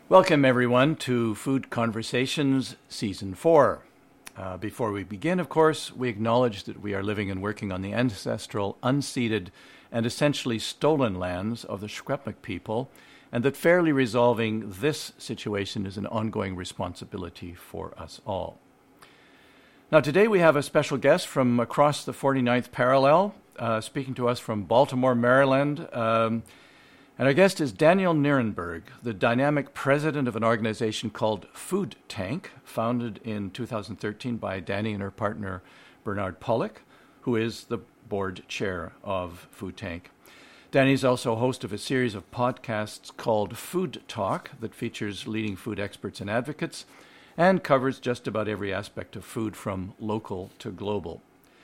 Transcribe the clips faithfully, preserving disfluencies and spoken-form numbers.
Welcome, everyone, to Food Conversations Season four. Uh, before we begin, of course, we acknowledge that we are living and working on the ancestral, unceded, and essentially stolen lands of the Secwepemc people, and that fairly resolving this situation is an ongoing responsibility for us all. Now, today we have a special guest from across the forty-ninth parallel, uh, speaking to us from Baltimore, Maryland. Um, And our guest is Daniel Nierenberg, the dynamic president of an organization called Food Tank, founded in two thousand thirteen by Danny and her partner Bernard Pollock, who is the board chair of Food Tank. Danny is also host of a series of podcasts called Food Talk that features leading food experts and advocates and covers just about every aspect of food from local to global.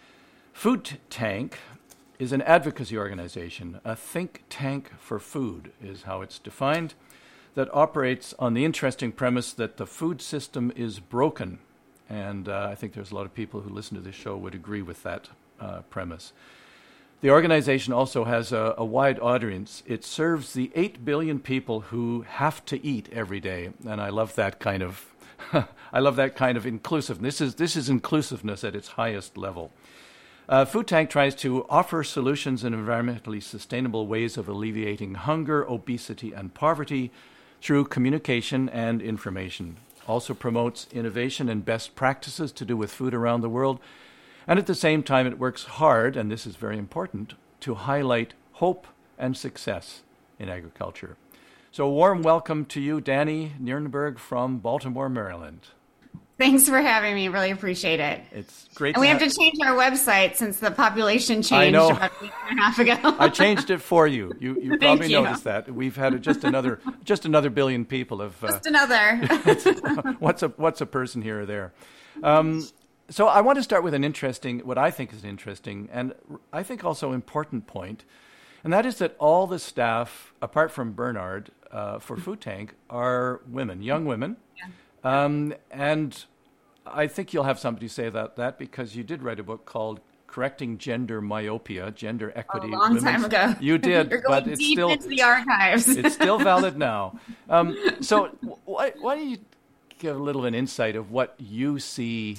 Food Tank is an advocacy organization, a think tank for food is how it's defined, that operates on the interesting premise that the food system is broken. And uh, I think there's a lot of people who listen to this show would agree with that uh, premise. The organization also has a, a wide audience. It serves the eight billion people who have to eat every day. And I love that kind of, I love that kind of inclusiveness. This is, this is inclusiveness at its highest level. Uh, Food Tank tries to offer solutions in environmentally sustainable ways of alleviating hunger, obesity, and poverty through communication and information. Also promotes innovation and best practices to do with food around the world. And at the same time, it works hard, and this is very important, to highlight hope and success in agriculture. So a warm welcome to you, Danny Nierenberg from Baltimore, Maryland. Thanks for having me. Really appreciate it. It's great. And we to have ha- to change our website since the population changed I know. about a week and a half ago. I changed it for you. You, you probably you. noticed that. We've had just another just another billion people have. Uh, Just another. what's a what's a person here or there? Um, so I want to start with an interesting, what I think is an interesting and I think also important point, and that is that all the staff, apart from Bernard, uh, for Food Tank, are women, young women. Yeah. Um, and I think you'll have somebody say about that because you did write a book called Correcting Gender Myopia, Gender Equity. A long Women's... time ago. You did, You're going but it's deep still into the archives. it's still valid now. Um, so why, why don't you give a little of an insight of what you see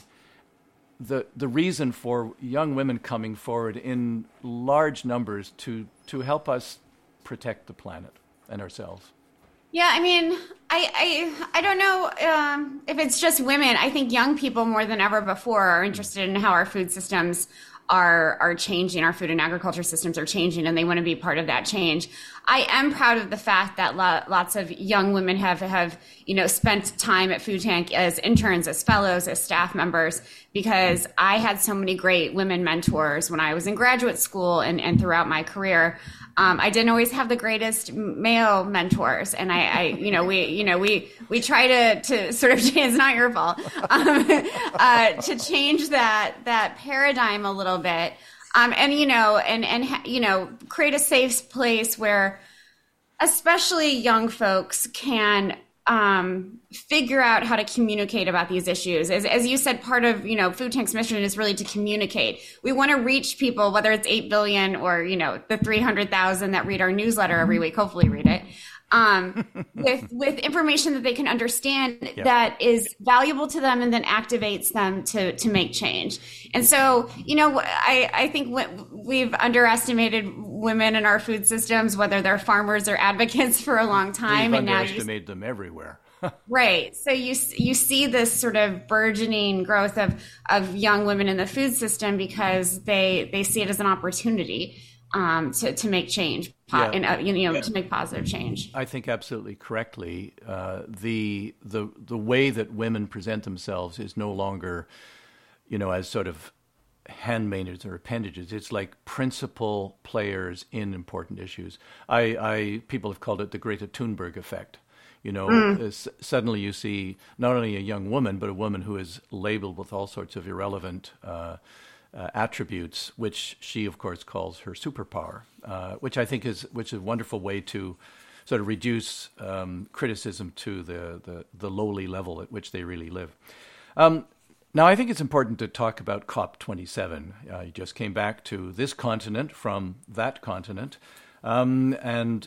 the the reason for young women coming forward in large numbers to to help us protect the planet and ourselves? Yeah, I mean, I I, I don't know um, if it's just women. I think young people more than ever before are interested in how our food systems are are changing, our food and agriculture systems are changing, and they want to be part of that change. I am proud of the fact that lo- lots of young women have, have, you know, spent time at Food Tank as interns, as fellows, as staff members, because I had so many great women mentors when I was in graduate school and, and throughout my career. Um, I didn't always have the greatest male mentors, and I, I, you know, we, you know, we we try to to sort of, it's not your fault, um, uh, to change that that paradigm a little bit, um, and you know, and and you know, create a safe place where, especially young folks, can um, figure out how to communicate about these issues. As, as you said, part of, you know, Food Tank's mission is really to communicate. We want to reach people, whether it's eight billion or, you know, the three hundred thousand that read our newsletter every week, hopefully read it, um, with, with information that they can understand yeah. that is valuable to them and then activates them to, to make change. And so, you know, I, I think we've underestimated women in our food systems, whether they're farmers or advocates, for a long time. We've and now underestimated them everywhere. Right. So you you see this sort of burgeoning growth of, of young women in the food system because they, they see it as an opportunity um, to, to make change, po- yeah. and, uh, you know, yeah. to make positive change. I think absolutely correctly. Uh, the the the way that women present themselves is no longer, you know, as sort of handmaidens or appendages. It's like principal players in important issues. I, I people have called it the Greta Thunberg effect. You know, mm. s- suddenly you see not only a young woman, but a woman who is labeled with all sorts of irrelevant uh, uh, attributes, which she, of course, calls her superpower, uh, which I think is which is a wonderful way to sort of reduce um, criticism to the, the, the lowly level at which they really live. Um, now, I think it's important to talk about COP twenty-seven. Uh, you just came back to this continent from that continent, um, and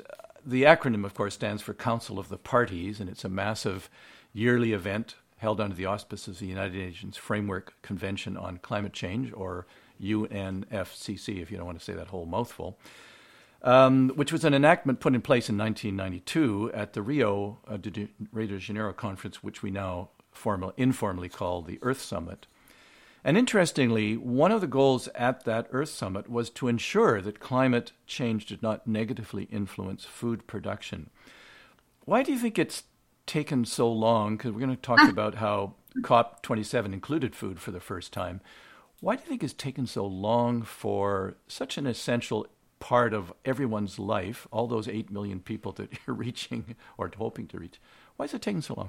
the acronym, of course, stands for Council of the Parties, and it's a massive yearly event held under the auspices of the United Nations Framework Convention on Climate Change, or U N F C C, if you don't want to say that whole mouthful, um, which was an enactment put in place in nineteen ninety-two at the Rio, uh, de, Rio de Janeiro conference, which we now formal, informally call the Earth Summit. And interestingly, one of the goals at that Earth Summit was to ensure that climate change did not negatively influence food production. Why do you think it's taken so long? Because we're going to talk about how COP twenty-seven included food for the first time. Why do you think it's taken so long for such an essential part of everyone's life, all those eight million people that you're reaching or hoping to reach? Why is it taking so long?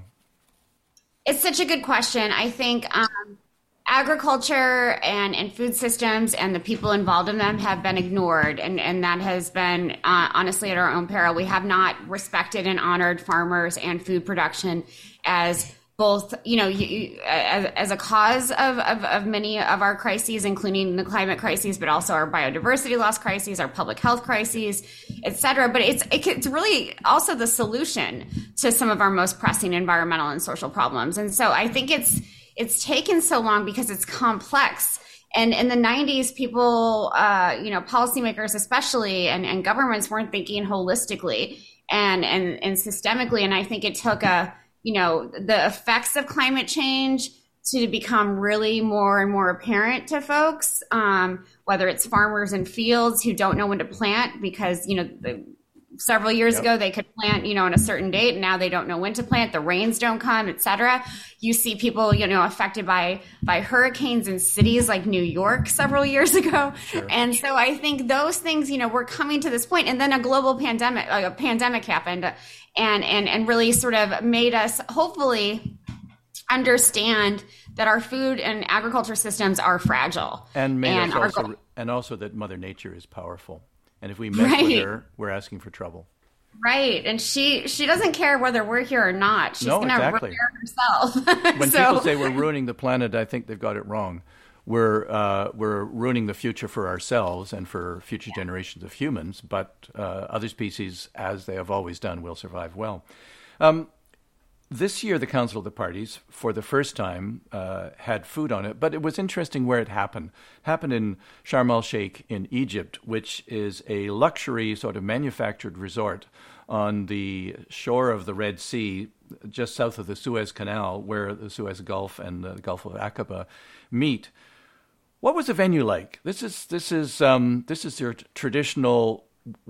It's such a good question. I think um, agriculture and, and food systems and the people involved in them have been ignored. And, and that has been, uh, honestly, at our own peril. We have not respected and honored farmers and food production as both, you know, you, you, as, as a cause of, of, of many of our crises, including the climate crises, but also our biodiversity loss crises, our public health crises, et cetera. But it's, it's really also the solution to some of our most pressing environmental and social problems. And so I think it's, it's taken so long because it's complex. And in the nineties, people, uh, you know, policymakers especially, and, and governments weren't thinking holistically and, and, and systemically. And I think it took a, you know, the effects of climate change to become really more and more apparent to folks, um, whether it's farmers in fields who don't know when to plant because, you know, the, several years yep. ago they could plant, you know, on a certain date, and now they don't know when to plant. The rains don't come, et cetera. You see people, you know, affected by by hurricanes in cities like New York several years ago. Sure. And so I think those things, you know, we're coming to this point, and then a global pandemic, like a pandemic happened, and and and really sort of made us hopefully understand that our food and agriculture systems are fragile, and made and us also, go- and also that Mother Nature is powerful. And if we mess right. with her, we're asking for trouble. Right. And she she doesn't care whether we're here or not. She's no, going to exactly. ruin herself. When so, people say we're ruining the planet, I think they've got it wrong. We're uh, we're ruining the future for ourselves and for future yeah. generations of humans, but uh, other species, as they have always done, will survive well. Um, This year, the Council of the Parties, for the first time, uh, had food on it, but it was interesting where it happened. It happened in Sharm el-Sheikh in Egypt, which is a luxury sort of manufactured resort on the shore of the Red Sea, just south of the Suez Canal, where the Suez Gulf and the Gulf of Aqaba meet. What was the venue like? This is this is um, this is your traditional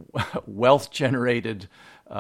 wealth-generated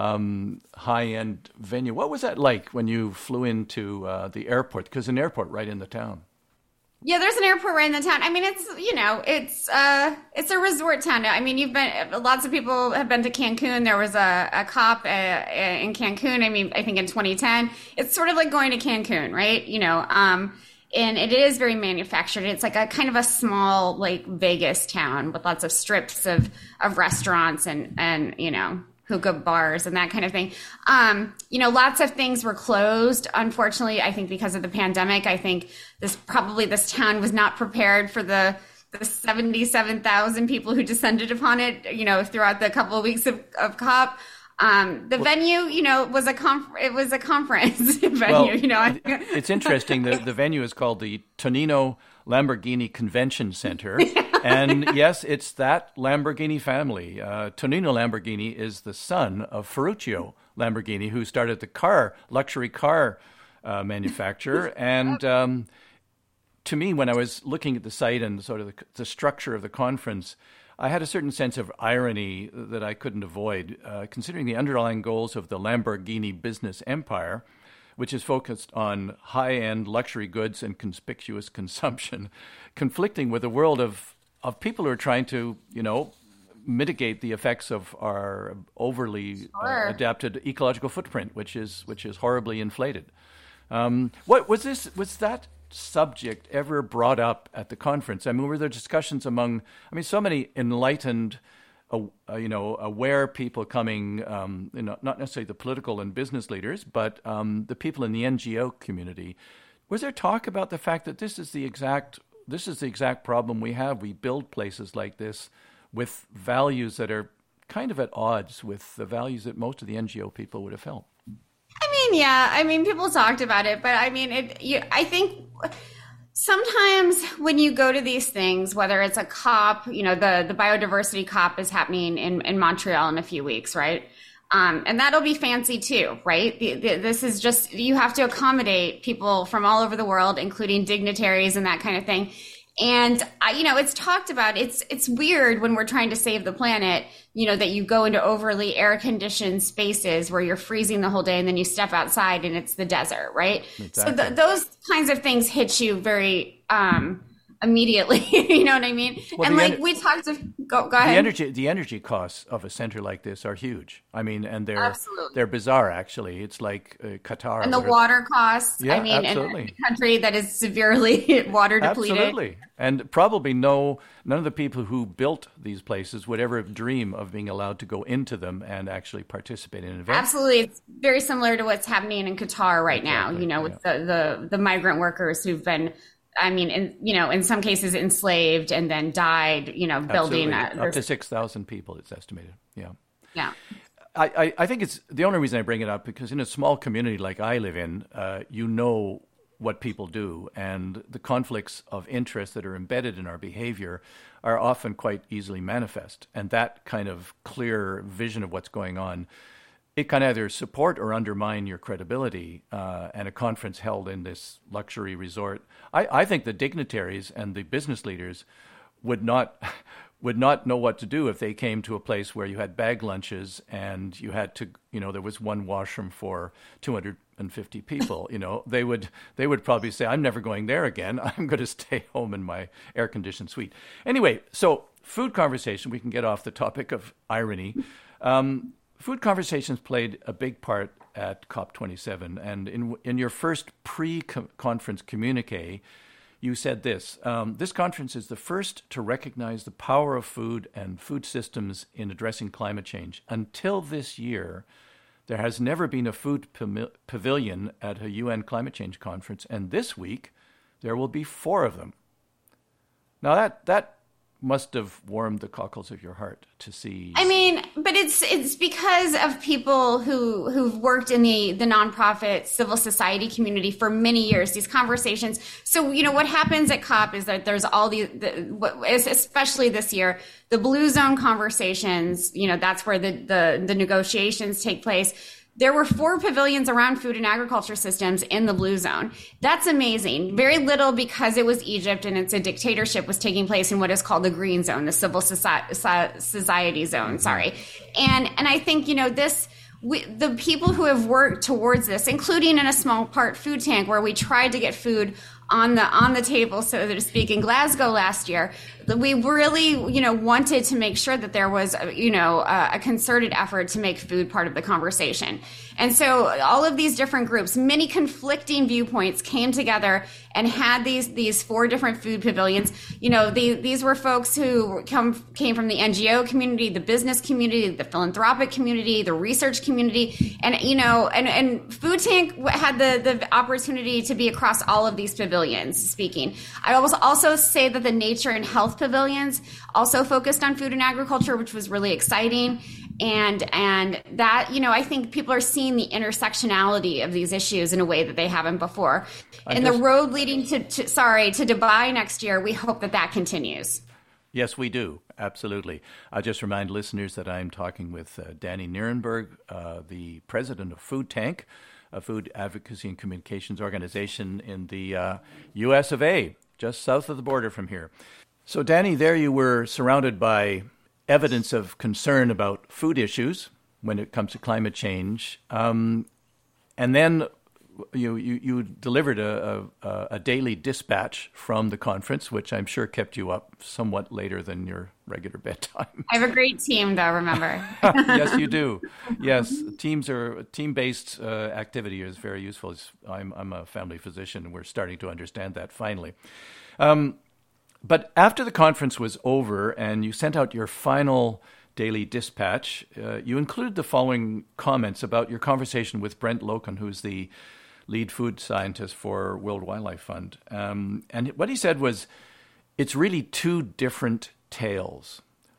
um, high-end venue. What was that like when you flew into uh, the airport? Because an airport right in the town. Yeah, there's an airport right in the town. I mean, it's, you know, it's uh, it's a resort town. I mean, you've been, lots of people have been to Cancun. There was a, a COP uh, in Cancun, I mean, I think in twenty ten. It's sort of like going to Cancun, right? You know, um, and it is very manufactured. It's like a kind of a small, like, Vegas town with lots of strips of, of restaurants and, and, you know, hookah bars and that kind of thing. Um, you know, lots of things were closed, unfortunately, I think because of the pandemic. I think this probably this town was not prepared for the the seventy-seven thousand people who descended upon it, you know, throughout the couple of weeks of, of COP. Um, the well, venue, you know, was a conf- it was a conference venue, well, you know. It's interesting. The, the venue is called the Tonino Lamborghini Convention Center. And yes, it's that Lamborghini family. Uh, Tonino Lamborghini is the son of Ferruccio Lamborghini, who started the car, luxury car uh, manufacturer. And um, to me, when I was looking at the site and sort of the, the structure of the conference, I had a certain sense of irony that I couldn't avoid, uh, considering the underlying goals of the Lamborghini business empire, which is focused on high-end luxury goods and conspicuous consumption, conflicting with a world of, of people who are trying to, you know, mitigate the effects of our overly sure. uh, adapted ecological footprint, which is which is horribly inflated. Um, what was this? Was that subject ever brought up at the conference? I mean, were there discussions among, I mean, so many enlightened, uh, uh, you know, aware people coming, um, you know, not necessarily the political and business leaders, but um, the people in the N G O community. Was there talk about the fact that this is the exact, this is the exact problem we have? We build places like this with values that are kind of at odds with the values that most of the N G O people would have felt. I mean, yeah, I mean, people talked about it, but I mean, it. You, I think sometimes when you go to these things, whether it's a COP, you know, the, the biodiversity COP is happening in, in Montreal in a few weeks, right? Um, and that'll be fancy too, right? The, the, this is just, you have to accommodate people from all over the world, including dignitaries and that kind of thing. And, I, you know, it's talked about, it's, it's weird when we're trying to save the planet, you know, that you go into overly air conditioned spaces where you're freezing the whole day and then you step outside and it's the desert, right? Exactly. So th- those kinds of things hit you very, um, immediately. You know what I mean? Well, and like ener- we talked to go, go ahead. The energy the energy costs of a center like this are huge. I mean, and they're Absolutely. they're bizarre actually. It's like uh, Qatar. And the water costs. Yeah, I mean, absolutely. in a country that is severely water depleted. Absolutely. And probably no none of the people who built these places would ever dream of being allowed to go into them and actually participate in events. Absolutely. It's very similar to what's happening in Qatar right exactly. now, you know, with yeah. the, the the migrant workers who've been I mean, in, you know, in some cases enslaved and then died, you know, building. A, Up to six thousand people, it's estimated. Yeah. Yeah. I, I, I think it's the only reason I bring it up because in a small community like I live in, uh, you know what people do, and the conflicts of interest that are embedded in our behavior are often quite easily manifest. And that kind of clear vision of what's going on, it can either support or undermine your credibility. Uh, and a conference held in this luxury resort, I, I think the dignitaries and the business leaders would not would not know what to do if they came to a place where you had bag lunches and you had to, you know, there was one washroom for two hundred fifty people. You know, they would they would probably say, "I'm never going there again. I'm going to stay home in my air conditioned suite." Anyway, so food conversation. We can get off the topic of irony. Um, Food conversations played a big part at COP twenty-seven, and in in your first pre-conference communique, you said this, um, this conference is the first to recognize the power of food and food systems in addressing climate change. Until this year, there has never been a food pavilion at a U N climate change conference, and this week, there will be four of them. Now that that must have warmed the cockles of your heart to see. I mean, but it's it's because of people who who've worked in the the nonprofit civil society community for many years. These conversations. So you know what happens at COP is that there's all the, the especially this year, the blue zone conversations. You know, that's where the the, the negotiations take place. There were four pavilions around food and agriculture systems in the blue zone. That's amazing. Very little because it was Egypt and it's a dictatorship was taking place in what is called the green zone, the civil society zone, sorry. And and I think, you know, this, we, the people who have worked towards this, including in a small part Food Tank, where we tried to get food on the on the table, so to speak, in Glasgow last year, we really, you know, wanted to make sure that there was, you know, a, a concerted effort to make food part of the conversation. And so all of these different groups, many conflicting viewpoints came together and had these these four different food pavilions. You know, the, these were folks who come came from the N G O community, the business community, the philanthropic community, the research community, and you know, and, and Food Tank had the the opportunity to be across all of these pavilions. Speaking, I will also say that the nature and health pavilions also focused on food and agriculture, which was really exciting. And and that, you know, I think people are seeing the intersectionality of these issues in a way that they haven't before. And the road leading to, to, sorry, to Dubai next year, we hope that that continues. Yes, we do. Absolutely. I just remind listeners that I'm talking with uh, Danny Nierenberg, uh, the president of Food Tank, a food advocacy and communications organization in the uh, U S of A, just south of the border from here. So, Danny, there you were surrounded by evidence of concern about food issues when it comes to climate change. Um, and then you, you, you delivered a, a, a daily dispatch from the conference, which I'm sure kept you up somewhat later than your regular bedtime. I have a great team, though, remember. Yes, you do. Yes, teams are team-based uh, activity is very useful. It's, I'm, I'm a family physician, and we're starting to understand that finally. Um, But after the conference was over and you sent out your final daily dispatch, uh, you included the following comments about your conversation with Brent Loken, who's the lead food scientist for World Wildlife Fund. Um, and what he said was, it's really two different tales.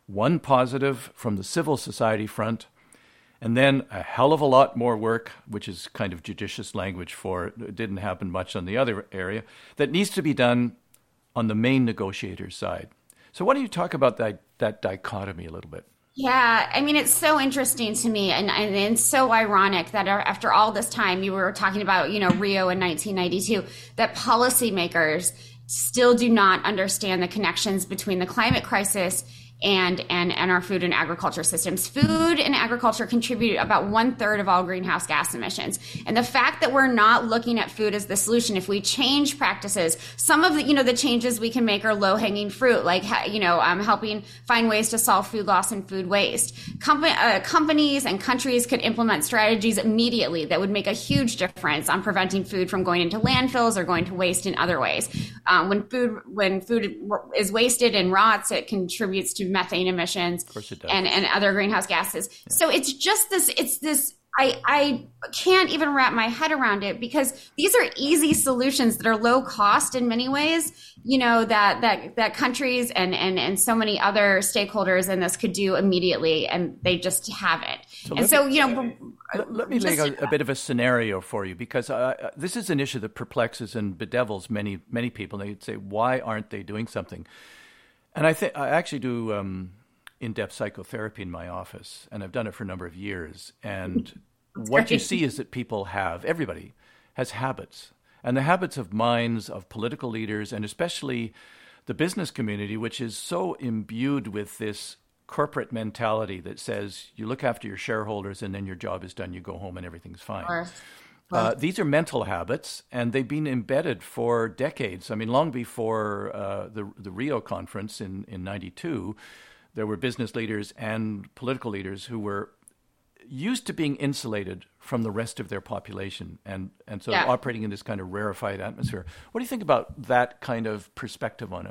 one positive from the civil society front, and then a hell of a lot more work, which is kind of judicious language for it didn't happen much on the other area, that needs to be done on the main negotiator's side. So why don't you talk about that, that dichotomy a little bit? Yeah, I mean, it's so interesting to me and, and, and so ironic that after all this time, you were talking about, you know, Rio in nineteen ninety-two, that policymakers still do not understand the connections between the climate crisis and, and, and our food and agriculture systems. Food and agriculture contribute about one third of all greenhouse gas emissions. And the fact that we're not looking at food as the solution, if we change practices, some of the, you know, the changes we can make are low hanging fruit, like, you know, um, helping find ways to solve food loss and food waste. Compa- uh, companies and countries could implement strategies immediately that would make a huge difference on preventing food from going into landfills or going to waste in other ways. Um, when food, when food is wasted and rots, it contributes to methane emissions and, and other greenhouse gases. Yeah. So it's just this, it's this, I, I can't even wrap my head around it because these are easy solutions that are low cost in many ways, you know, that, that, that countries and, and, and so many other stakeholders in this could do immediately, and they just haven't. So and so, me, you know, let, let me just, make a, a bit of a scenario for you, because uh, this is an issue that perplexes and bedevils many, many people. They'd say, why aren't they doing something? And I think I actually do um, in-depth psychotherapy in my office, and I've done it for a number of years. And That's what great. You see is that people have, everybody has habits, and the habits of minds of political leaders, and especially the business community, which is so imbued with this corporate mentality that says you look after your shareholders and then your job is done, you go home and everything's fine. Sure. Uh, these are mental habits, and they've been embedded for decades. I mean, long before uh, the the Rio conference in, in ninety-two, there were business leaders and political leaders who were used to being insulated from the rest of their population, and, and so yeah. operating in this kind of rarefied atmosphere. What do you think about that kind of perspective on it?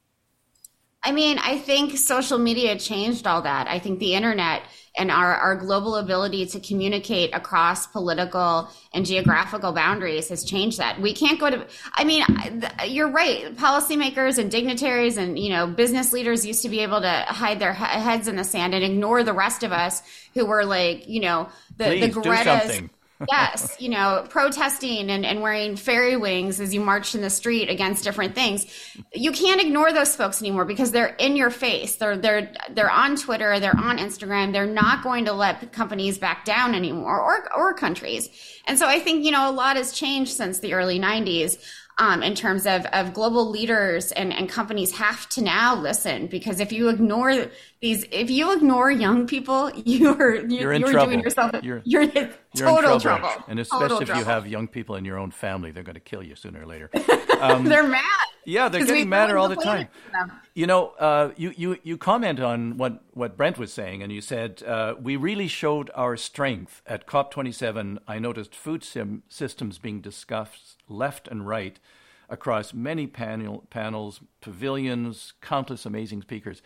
I mean, I think social media changed all that. I think the internet and our, our global ability to communicate across political and geographical boundaries has changed that. We can't go to, I mean, you're right. Policymakers and dignitaries and, you know, business leaders used to be able to hide their heads in the sand and ignore the rest of us who were like, you know, the, Please, the do Gretas. something. Yes, you know, protesting and, and wearing fairy wings as you march in the street against different things. You can't ignore those folks anymore because they're in your face. They're they're they're on Twitter, they're on Instagram. They're not going to let companies back down anymore, or or countries. And so I think, you know, a lot has changed since the early nineties. Um, in terms of, of global leaders and, and companies have to now listen, because if you ignore these, if you ignore young people, you're you're, you're, in you're trouble. doing yourself, you're, you're in you're total in trouble. trouble. And especially total if trouble. you have young people in your own family, they're going to kill you sooner or later. Um, they're mad. Yeah, they're getting madder all the time. You know, uh, you, you, you comment on what, what Brent was saying, and you said, uh, we really showed our strength at COP twenty-seven. I noticed food sim- systems being discussed left and right across many panel, panels, pavilions, countless amazing speakers.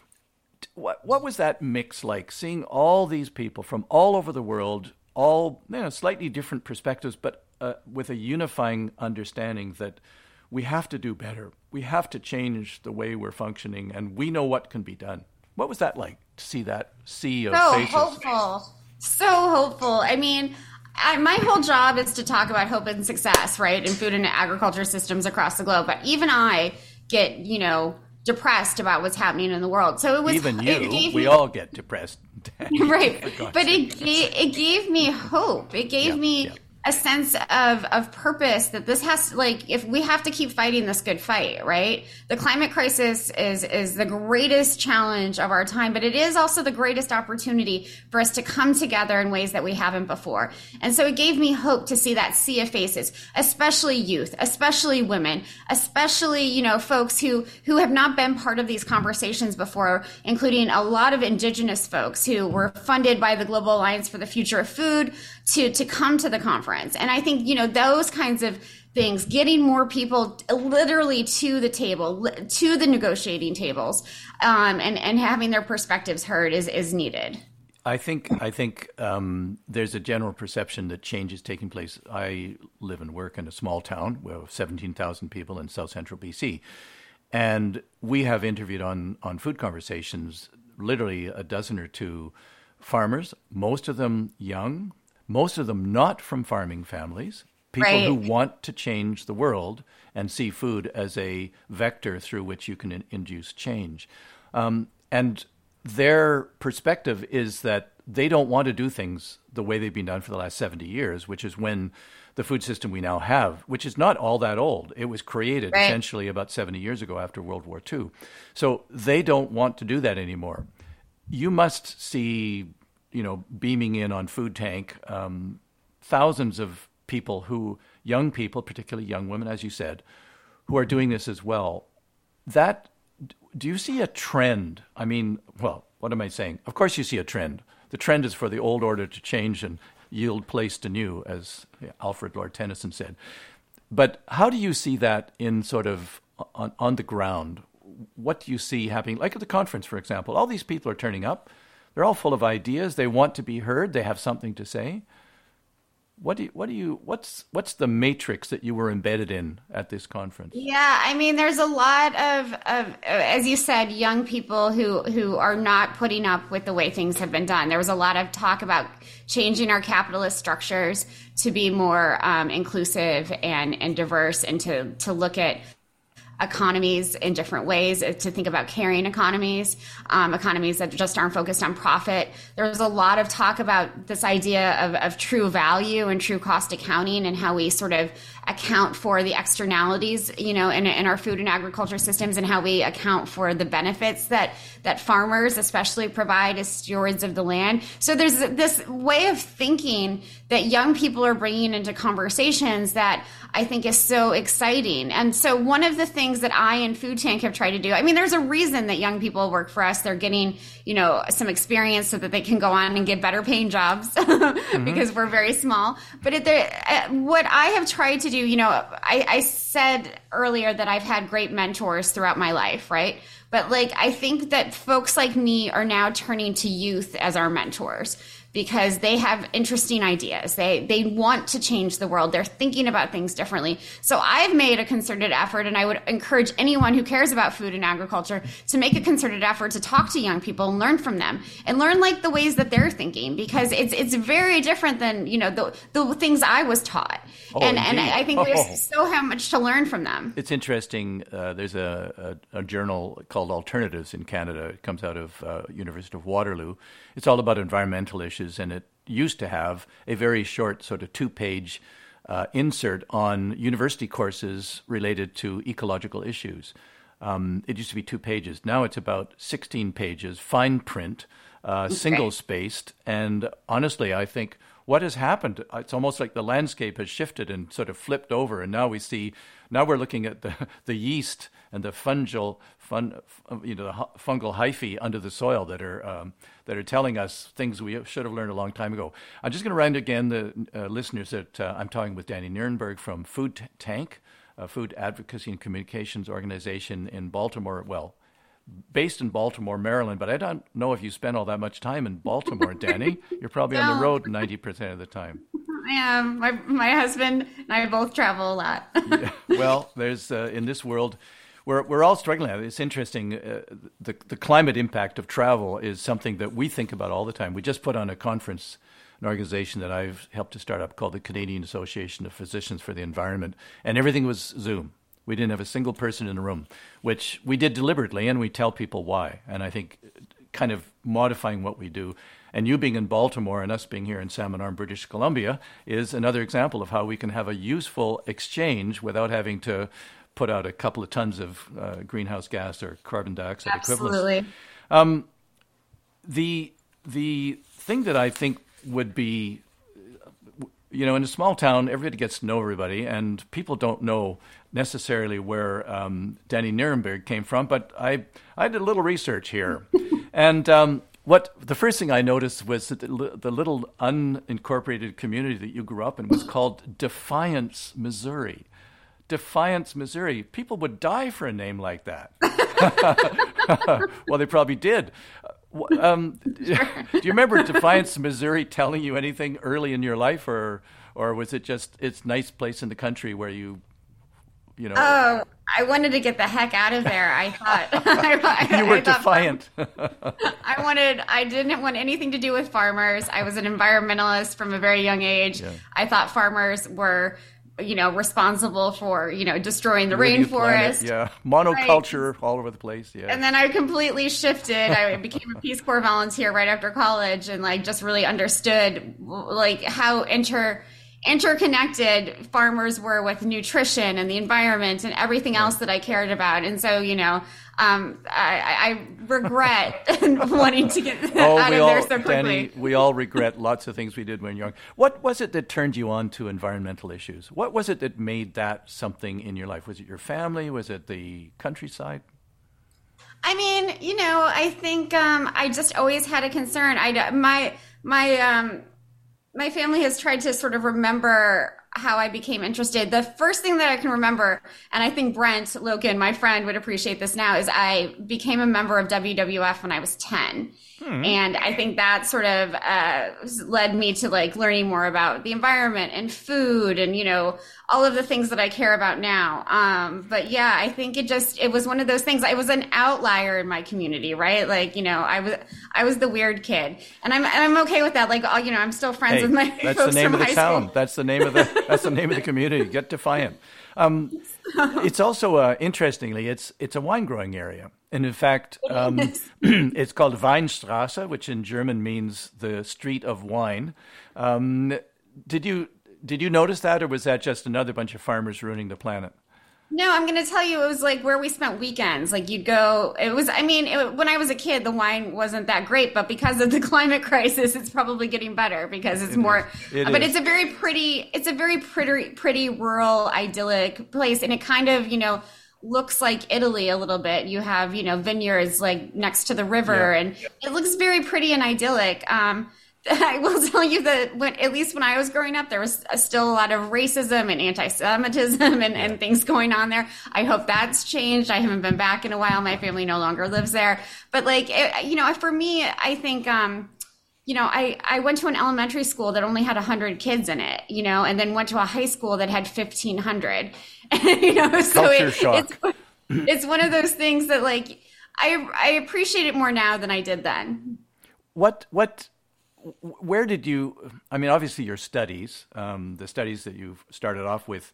What, what was that mix like, seeing all these people from all over the world, all, you know, slightly different perspectives, but uh, with a unifying understanding that we have to do better. We have to change the way we're functioning, and we know what can be done. What was that like to see that sea of so faces? So hopeful. So hopeful. I mean, I, my whole job is to talk about hope and success, right, in food and agriculture systems across the globe. But even I get, you know, depressed about what's happening in the world. So it was even you. We me, all get depressed, right? But it gave, it gave me hope. It gave yeah, me. Yeah. a sense of, of purpose that this has, like, if we have to keep fighting this good fight, right? The climate crisis is, is the greatest challenge of our time, but it is also the greatest opportunity for us to come together in ways that we haven't before. And so it gave me hope to see that sea of faces, especially youth, especially women, especially, you know, folks who, who have not been part of these conversations before, including a lot of indigenous folks who were funded by the Global Alliance for the Future of Food to, to come to the conference. And I think, you know, those kinds of things, getting more people literally to the table, to the negotiating tables, um, and, and having their perspectives heard is, is needed. I think I think um, there's a general perception that change is taking place. I live and work in a small town with seventeen thousand people in South Central B C. And we have interviewed on, on Food Conversations literally a dozen or two farmers, most of them young, most of them not from farming families, people right. who want to change the world and see food as a vector through which you can in- induce change. Um, and their perspective is that they don't want to do things the way they've been done for the last seventy years, which is when the food system we now have, which is not all that old. It was created right. essentially about seventy years ago after World War Two. So they don't want to do that anymore. You must see, you know, beaming in on Food Tank, um, thousands of people who, young people, particularly young women, as you said, who are doing this as well. That, do you see a trend? I mean, well, what am I saying? Of course you see a trend. The trend is for the old order to change and yield place to new, as Alfred Lord Tennyson said. But how do you see that in sort of on, on the ground? What do you see happening? Like at the conference, for example, all these people are turning up. They're all full of ideas. They want to be heard. They have something to say. What do you, what do you, what's, what's the matrix that you were embedded in at this conference? Yeah, I mean, there's a lot of, of, as you said, young people who, who are not putting up with the way things have been done. There was a lot of talk about changing our capitalist structures to be more um, inclusive and, and diverse, and to, to look at economies in different ways, to think about caring economies, um, economies that just aren't focused on profit. There was a lot of talk about this idea of, of true value and true cost accounting, and how we sort of account for the externalities, you know, in, in our food and agriculture systems, and how we account for the benefits that, that farmers especially provide as stewards of the land. So there's this way of thinking that young people are bringing into conversations that I think is so exciting. And so one of the things that I and Food Tank have tried to do, I mean, there's a reason that young people work for us. They're getting, you know, some experience so that they can go on and get better paying jobs mm-hmm. because we're very small. But at the, what I have tried to do, you know, I, I said earlier that I've had great mentors throughout my life, right? But like, I think that folks like me are now turning to youth as our mentors, because they have interesting ideas. They they want to change the world. They're thinking about things differently. So I've made a concerted effort, and I would encourage anyone who cares about food and agriculture to make a concerted effort to talk to young people and learn from them, and learn like the ways that they're thinking, because it's it's very different than, you know, the the things I was taught. Oh, and indeed. and I think there's oh. so much to learn from them. It's interesting. Uh, there's a, a, a journal called Alternatives in Canada. It comes out of uh, University of Waterloo. It's all about environmental issues, and it used to have a very short sort of two-page uh, insert on university courses related to ecological issues. Um, it used to be two pages. Now it's about sixteen pages, fine print, uh, okay. single-spaced, and honestly, I think what has happened, it's almost like the landscape has shifted and sort of flipped over, and now we see, now we're looking at the, the yeast and the fungal, fun, you know, the fungal hyphae under the soil that are um, that are telling us things we should have learned a long time ago. I'm just going to remind again the uh, listeners that uh, I'm talking with Danny Nierenberg from Food Tank, a food advocacy and communications organization in Baltimore, well, based in Baltimore, Maryland, but I don't know if you spend all that much time in Baltimore, Danny. You're probably no. on the road ninety percent of the time. I am. My, my husband and I both travel a lot. Yeah. Well, there's uh, in this world, we're we're all struggling. It's interesting. Uh, the the climate impact of travel is something that we think about all the time. We just put on a conference, an organization that I've helped to start up called the Canadian Association of Physicians for the Environment, and everything was Zoom. We didn't have a single person in the room, which we did deliberately, and we tell people why. And I think kind of modifying what we do, and you being in Baltimore and us being here in Salmon Arm, British Columbia, is another example of how we can have a useful exchange without having to put out a couple of tons of uh, greenhouse gas or carbon dioxide Absolutely. equivalents. Um, the the thing that I think would be, you know, in a small town, everybody gets to know everybody, and people don't know necessarily where um, Danny Nierenberg came from. But I, I did a little research here, and um, what the first thing I noticed was that the, the little unincorporated community that you grew up in was called Defiance, Missouri. Defiance, Missouri. People would die for a name like that. Well, they probably did. Um, do you remember Defiance, Missouri telling you anything early in your life, or or was it just it's a nice place in the country where you, you know? Oh, I wanted to get the heck out of there. I thought I, you were I thought defiant. I wanted. I didn't want anything to do with farmers. I was an environmentalist from a very young age. Yeah. I thought farmers were, you know, responsible for, you know, destroying the Ruining rainforest. The yeah, monoculture right. all over the place. Yeah. And then I completely shifted. I became a Peace Corps volunteer right after college, and like just really understood like how inter. interconnected farmers were with nutrition and the environment and everything else that I cared about. And so, you know, um, I, I regret wanting to get oh, out of all, there so quickly. Danny, we all regret lots of things we did when young. What was it that turned you on to environmental issues? What was it that made that something in your life? Was it your family? Was it the countryside? I mean, you know, I think um, I just always had a concern. I, my, my, um, My family has tried to sort of remember how I became interested. The first thing that I can remember, and I think Brent Logan, my friend, would appreciate this now, is I became a member of W W F when I was ten. Hmm. And I think that sort of uh, led me to like learning more about the environment and food and, you know, all of the things that I care about now. Um, but yeah, I think it just, it was one of those things. I was an outlier in my community, right? Like, you know, I was, I was the weird kid, and I'm, and I'm okay with that. Like, oh, you know, I'm still friends hey, with my that's folks the name from of the high town. school. That's the name of the, that's the name of the community. Get defiant. Um, it's also, uh, interestingly, it's, it's a wine growing area. And in fact, um, it's called Weinstraße, which in German means the street of wine. Um, did you did you notice that, or was that just another bunch of farmers ruining the planet? No, I'm going to tell you, it was like where we spent weekends. Like you'd go, it was, I mean, it, when I was a kid, the wine wasn't that great, but because of the climate crisis, it's probably getting better because it's it more, it but is. it's a very pretty, it's a very pretty, pretty rural, idyllic place. And it kind of, you know, looks like Italy a little bit. You have, you know, vineyards like next to the river, yeah. and it looks very pretty and idyllic. Um, I will tell you that when, at least when I was growing up, there was still a lot of racism and anti-Semitism and, yeah. and things going on there. I hope that's changed. I haven't been back in a while. My family no longer lives there. But like, it, you know, for me, I think, um, you know, I, I went to an elementary school that only had one hundred kids in it, you know, and then went to a high school that had fifteen hundred. you know, so Culture it, shock. it's it's one of those things that like I I appreciate it more now than I did then. What what where did you? I mean, obviously your studies, um, the studies that you've started off with,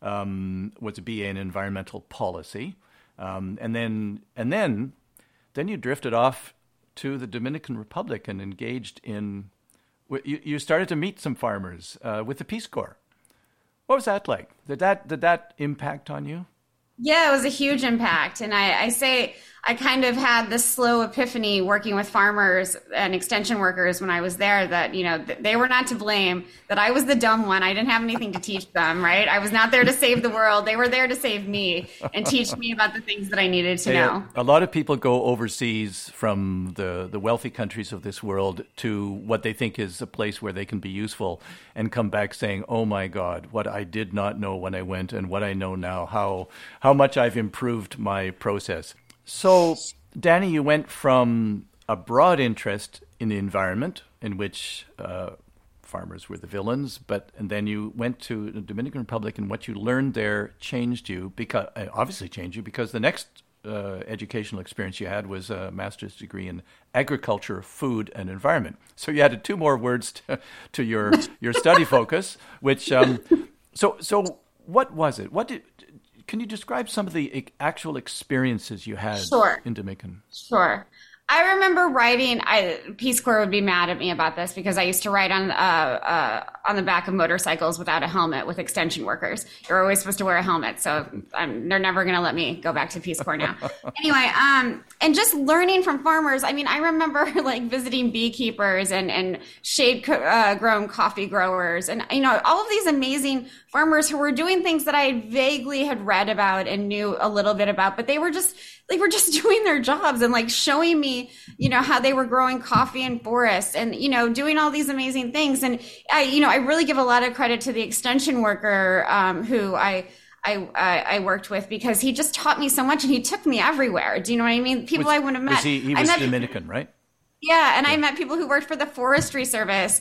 um, was a B A in environmental policy, um, and then and then then you drifted off to the Dominican Republic and engaged in. You, you started to meet some farmers uh, with the Peace Corps. What was that like? Did that did that impact on you? Yeah, it was a huge impact. And I, I say I kind of had this slow epiphany working with farmers and extension workers when I was there that, you know, th- they were not to blame, that I was the dumb one. I didn't have anything to teach them, right? I was not there to save the world. They were there to save me and teach me about the things that I needed to yeah, know. A lot of people go overseas from the, the wealthy countries of this world to what they think is a place where they can be useful and come back saying, oh my God, what I did not know when I went and what I know now, how how much I've improved my process. So, Danny, you went from a broad interest in the environment, in which uh, farmers were the villains, but and then you went to the Dominican Republic, and what you learned there changed you, because uh, obviously changed you, because the next uh, educational experience you had was a master's degree in agriculture, food, and environment. So you added two more words to, to your your study focus, which um, so so what was it? What did Can you describe some of the actual experiences you had sure. in Dominican? Sure. I remember writing, I, Peace Corps would be mad at me about this because I used to write on uh, uh, on the back of motorcycles without a helmet with extension workers. You're always supposed to wear a helmet, so I'm, they're never going to let me go back to Peace Corps now. Anyway, um, and just learning from farmers. I mean, I remember like visiting beekeepers and, and shade uh, grown coffee growers and, you know, all of these amazing farmers who were doing things that I vaguely had read about and knew a little bit about, but they were just, they were just doing their jobs and like showing me, you know, how they were growing coffee in forests and, you know, doing all these amazing things. And I, you know, I really give a lot of credit to the extension worker um, who I, I, I worked with, because he just taught me so much and he took me everywhere. Do you know what I mean? People was, I wouldn't have met. Was he, he was met, Dominican, right? Yeah. And yeah. I met people who worked for the Forestry Service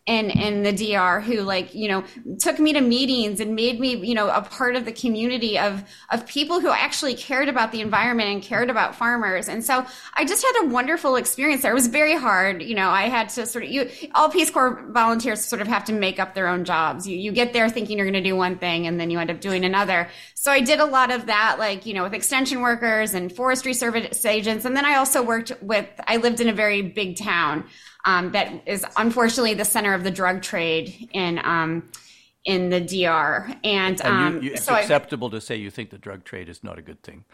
in in the D R who like, you know, took me to meetings and made me, you know, a part of the community of of people who actually cared about the environment and cared about farmers. And so I just had a wonderful experience there. It was very hard. You know, I had to sort of, you all Peace Corps volunteers sort of have to make up their own jobs. You you get there thinking you're going to do one thing and then you end up doing another. So I did a lot of that, like, you know, with extension workers and forestry service agents. And then I also worked with, I lived in a very big town. Um, that is unfortunately the center of the drug trade in um, in the D R. And, and um, you, you, it's so acceptable I, to say you think the drug trade is not a good thing.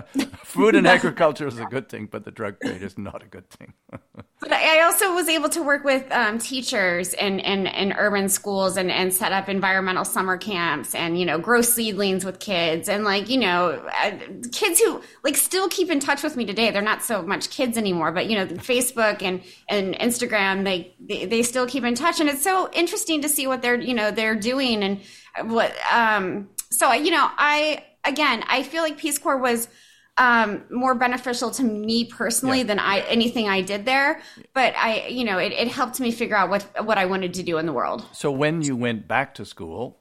Food and agriculture is a good thing, but the drug trade is not a good thing. But I also was able to work with um, teachers in, in, in urban schools and, and set up environmental summer camps and, you know, grow seedlings with kids and like, you know, uh, kids who like still keep in touch with me today. They're not so much kids anymore, but, you know, Facebook and, and Instagram, they, they, they still keep in touch. And it's so interesting to see what they're, you know, they're doing and what, um, so, you know, I, again, I feel like Peace Corps was um, more beneficial to me personally yeah. than I anything I did there. But I, you know, it, it helped me figure out what what I wanted to do in the world. So when you went back to school,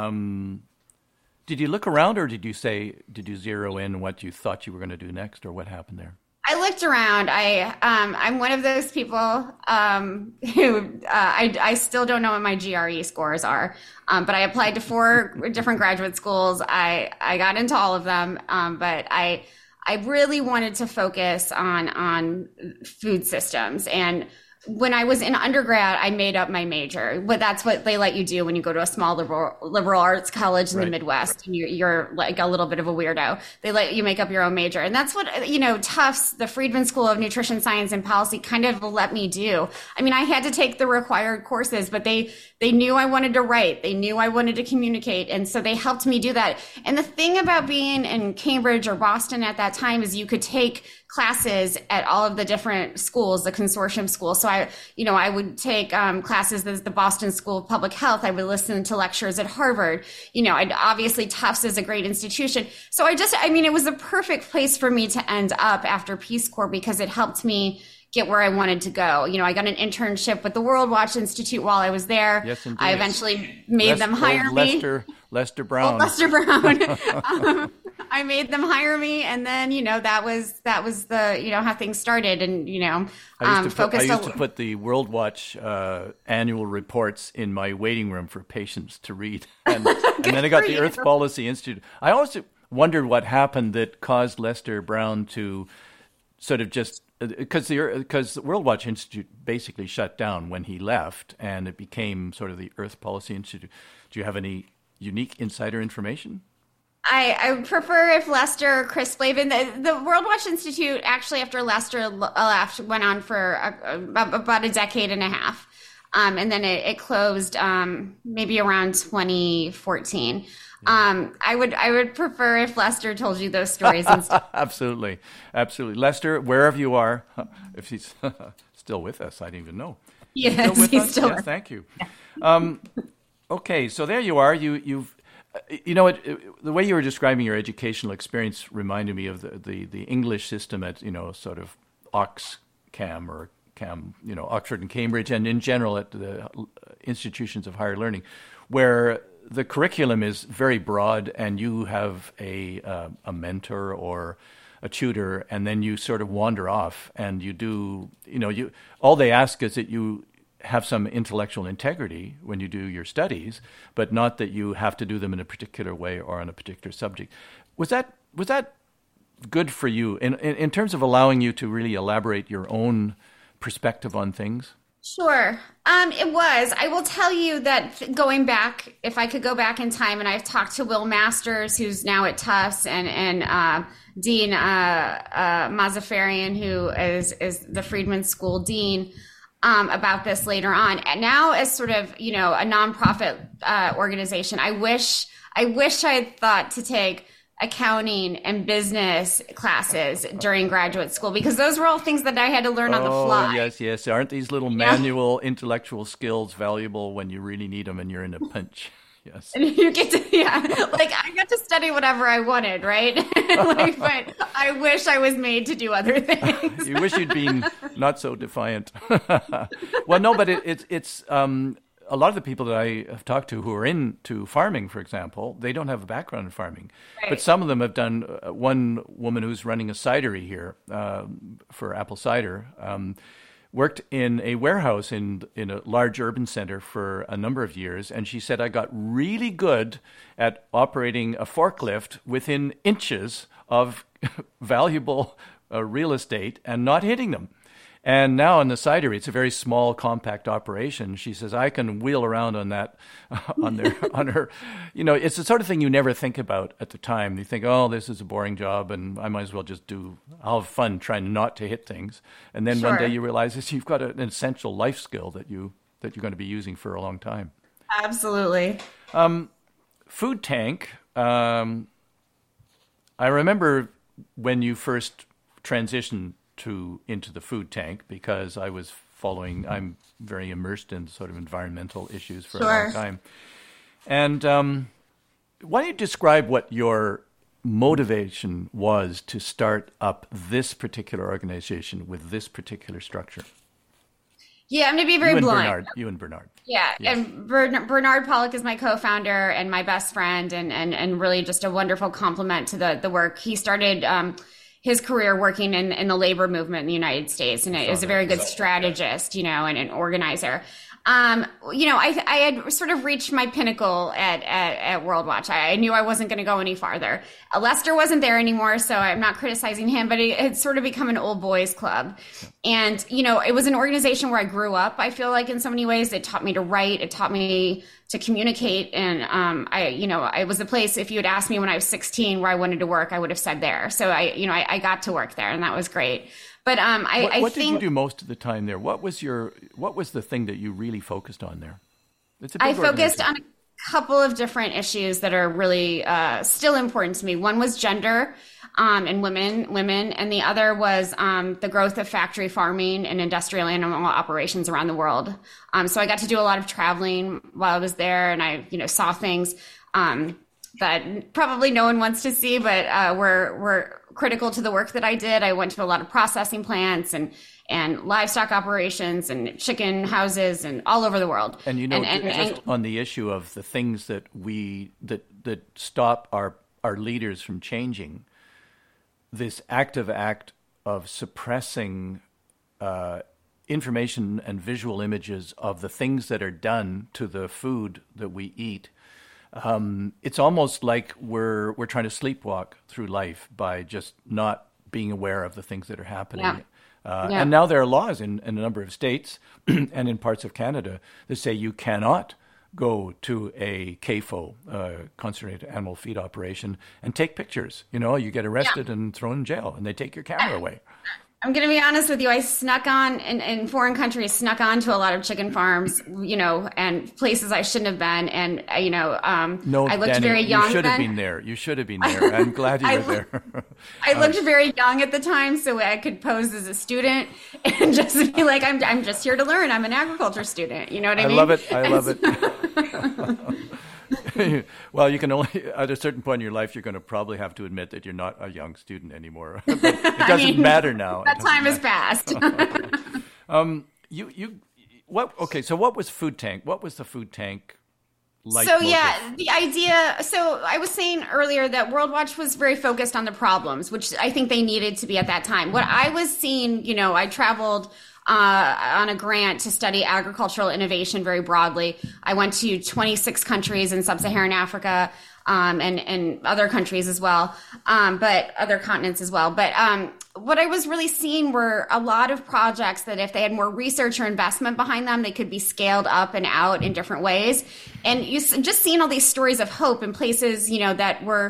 um, did you look around, or did you say, did you zero in what you thought you were going to do next, or what happened there? I looked around. I um, I'm one of those people um, who uh, I I still don't know what my G R E scores are. Um, but I applied to four different graduate schools. I I got into all of them. Um, but I I really wanted to focus on on food systems. And when I was in undergrad, I made up my major. But that's what they let you do when you go to a small liberal liberal arts college in right. the Midwest, and you're, you're like a little bit of a weirdo. They let you make up your own major, and that's what, you know, Tufts, the Friedman School of Nutrition Science and Policy, kind of let me do. I mean, I had to take the required courses, but they they knew I wanted to write, they knew I wanted to communicate, and so they helped me do that. And the thing about being in Cambridge or Boston at that time is you could take classes at all of the different schools, the consortium schools. So I, you know, I would take um, classes at the Boston School of Public Health. I would listen to lectures at Harvard. You know, I'd, obviously Tufts is a great institution. So I just, I mean, it was a perfect place for me to end up after Peace Corps because it helped me get where I wanted to go. You know, I got an internship with the World Watch Institute while I was there. Yes, indeed. I eventually made Les- them hire me. Lester, Lester Brown. Old Lester Brown. um, I made them hire me, and then you know that was that was the you know how things started, and you know I used, um, to, put, focused I used a- to put the World Watch uh, annual reports in my waiting room for patients to read, and, and then I got the Earth Policy Institute. I always wondered what happened that caused Lester Brown to sort of just because the because the World Watch Institute basically shut down when he left, and it became sort of the Earth Policy Institute. Do you have any unique insider information? I, I prefer if Lester or Chris Splavin, the, the World Watch Institute, actually after Lester left, went on for a, a, about a decade and a half. Um, and then it, it closed um, maybe around twenty fourteen. Yeah. Um, I would I would prefer if Lester told you those stories instead. Absolutely. Absolutely. Lester, wherever you are, if he's still with us, I didn't even know. Yes, still with he's us? still Yes, thank you. Um, okay, so there you are. You, you've You know, it, it, the way you were describing your educational experience reminded me of the, the, the English system at, you know, sort of Oxcam or Cam, you know, Oxford and Cambridge, and in general at the institutions of higher learning, where the curriculum is very broad and you have a uh, a mentor or a tutor, and then you sort of wander off and you do, you know, you all they ask is that you have some intellectual integrity when you do your studies, but not that you have to do them in a particular way or on a particular subject. Was that was that good for you in in, in terms of allowing you to really elaborate your own perspective on things? Sure. Um, it was. I will tell you that going back, if I could go back in time, and I've talked to Will Masters, who's now at Tufts, and and uh, Dean uh, uh, Mazafarian, who is is the Friedman School dean, um, about this later on. And now, as sort of you know a nonprofit uh, organization, I wish I wish I had thought to take accounting and business classes during graduate school, because those were all things that I had to learn on the fly. Oh, yes, yes. Aren't these little Yeah. manual intellectual skills valuable when you really need them and you're in a pinch? Yes. And you get to, yeah, like I got to study whatever I wanted, right? Like, but I wish I was made to do other things. You wish you'd been not so defiant. Well, no, but it, it's, it's, um, a lot of the people that I have talked to who are into farming, for example, they don't have a background in farming. Right. But some of them have done, uh, one woman who's running a cidery here uh, for apple cider, um, worked in a warehouse in in a large urban center for a number of years. And she said, I got really good at operating a forklift within inches of valuable uh, real estate and not hitting them. And now in the cidery, it's a very small, compact operation. She says, I can wheel around on that, on their, on her. You know, it's the sort of thing you never think about at the time. You think, oh, this is a boring job, and I might as well just do, I'll have fun trying not to hit things. And then Sure. one day you realize that you've got an essential life skill that, you, that you're going to be using for a long time. Absolutely. Food tank, um, I remember when you first transitioned to into the food tank, because I was following, I'm very immersed in sort of environmental issues for Sure. a long time. And um, why don't you describe what your motivation was to start up this particular organization with this particular structure? Yeah, I'm going to be very you and blunt. Bernard. You and Bernard. Yeah, Yes. and Bern- Bernard Pollock is my co-founder and my best friend, and and and really just a wonderful complement to the the work. He started um, his career working in, in the labor movement in the United States, and is a very good strategist, you know, and an organizer. Um, you know, I I had sort of reached my pinnacle at at, at World Watch. I, I knew I wasn't going to go any farther. Uh, Lester wasn't there anymore, so I'm not criticizing him, but it had sort of become an old boys club. And, you know, it was an organization where I grew up, I feel like, in so many ways. It taught me to write. It taught me to communicate. And, um, I, you know, it was a place, if you had asked me when I was sixteen where I wanted to work, I would have said there. So I, you know, I, I got to work there, and that was great. But um, I, What, I what think did you do most of the time there? What was your what was the thing that you really focused on there? It's a big I focused organization. on a couple of different issues that are really uh, still important to me. One was gender um, and women, women, and the other was um, the growth of factory farming and industrial animal operations around the world. Um, so I got to do a lot of traveling while I was there, and I, you know, saw things um, that probably no one wants to see, but uh, were were critical to the work that I did. I went to a lot of processing plants and and livestock operations and chicken houses and all over the world. And you know, and, and, ju- just and, on the issue of the things that we that that stop our our leaders from changing, this active act of suppressing uh, information and visual images of the things that are done to the food that we eat. Um, it's almost like we're we're trying to sleepwalk through life by just not being aware of the things that are happening. Yeah. Uh, Yeah. And now there are laws in, in a number of states and in parts of Canada that say you cannot go to a C A F O, uh, concentrated animal feed operation, and take pictures. You know, you get arrested and thrown in jail, and they take your camera away. I'm going to be honest with you. I snuck on in, in foreign countries, snuck on to a lot of chicken farms, you know, and places I shouldn't have been. And, uh, you know, um, No, I looked Danny, very young you should have then. been there. You should have been there. I'm glad you I were look- there. I looked very young at the time, so I could pose as a student and just be like, I'm, I'm just here to learn. I'm an agriculture student. You know what I, I mean? love it. I And love so- it. Well, you can only, at a certain point in your life, you're going to probably have to admit that you're not a young student anymore. But it doesn't mean, matter now. That It time doesn't has passed. matter. You, you, what, okay, so what was Food Tank? What was the Food Tank like? So yeah, the idea. So I was saying earlier that World Watch was very focused on the problems, which I think they needed to be at that time. What I was seeing, you know, I traveled uh, on a grant to study agricultural innovation very broadly. I went to twenty-six countries in sub-Saharan Africa. Um, and, and other countries as well, um, but other continents as well. But um, what I was really seeing were a lot of projects that if they had more research or investment behind them, they could be scaled up and out in different ways. And you s- just seeing all these stories of hope in places, you know, that were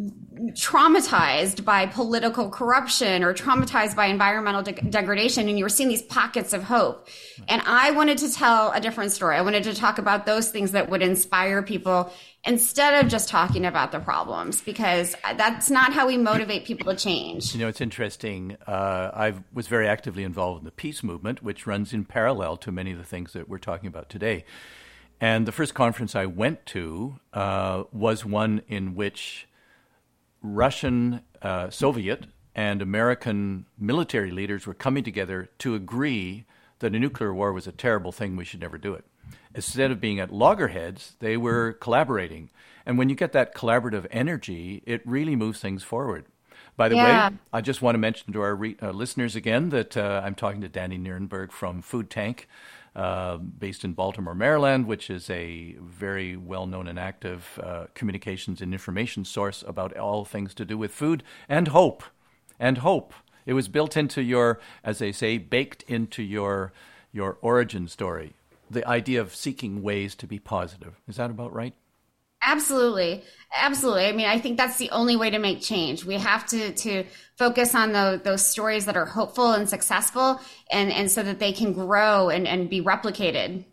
traumatized by political corruption or traumatized by environmental de- degradation, and you were seeing these pockets of hope. And I wanted to tell a different story. I wanted to talk about those things that would inspire people instead of just talking about the problems, because that's not how we motivate people to change. You know, it's interesting. Uh, I was very actively involved in the peace movement, which runs in parallel to many of the things that we're talking about today. And the first conference I went to uh, was one in which Russian, uh, Soviet, and American military leaders were coming together to agree that a nuclear war was a terrible thing. We should never do it. instead of being at loggerheads, they were collaborating. And when you get that collaborative energy, it really moves things forward. By the Yeah. way, I just want to mention to our re- uh, listeners again that uh, I'm talking to Danny Nierenberg from Food Tank, uh, based in Baltimore, Maryland, which is a very well-known and active uh, communications and information source about all things to do with food and hope. And hope. It was built into your, as they say, baked into your your origin story. The idea of seeking ways to be positive. Is that about right? Absolutely. Absolutely. I mean, I think that's the only way to make change. We have to to focus on the, those stories that are hopeful and successful, and, and so that they can grow and, and be replicated.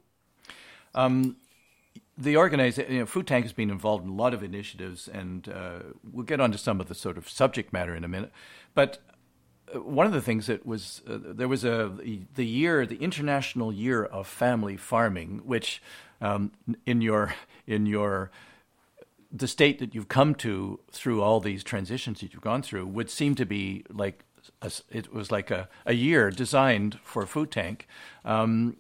Um, the organization, you know, Food Tank has been involved in a lot of initiatives, and uh, we'll get onto some of the sort of subject matter in a minute. But one of the things that was, uh, there was a the year, the International Year of Family Farming, which um, in your in your the state that you've come to through all these transitions that you've gone through would seem to be like a, it was like a, a year designed for Food Tank. Um,